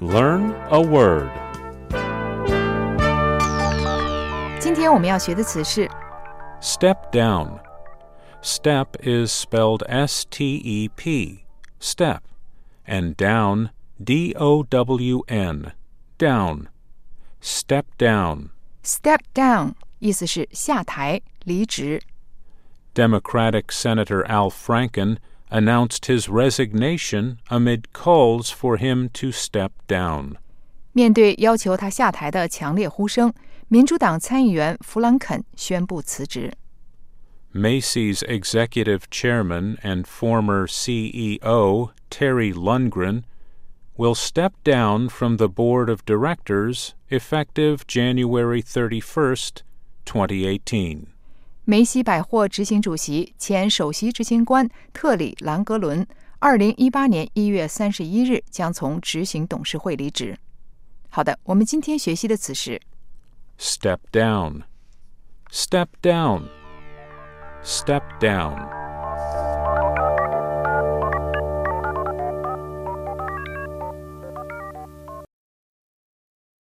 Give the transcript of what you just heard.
Learn a word. 今天我们要学的词是 Step down. Step is spelled S-T-E-P, step, and down, D-O-W-N, down. Step down. step down 意思是下台离职。 Democratic Senator Al Franken announced his resignation amid calls for him to step down. 面对要求他下台的强烈呼声，民主党参议员弗兰肯宣布辞职。 Macy's executive chairman and former CEO Terry Lundgren will step down from the board of directors effective January 31st, 2018. 梅西百货执行主席、前首席执行官特里·兰格伦2018年1月31日将从执行董事会离职。好的，我们今天学习的词是 Step down. Step down. Step down.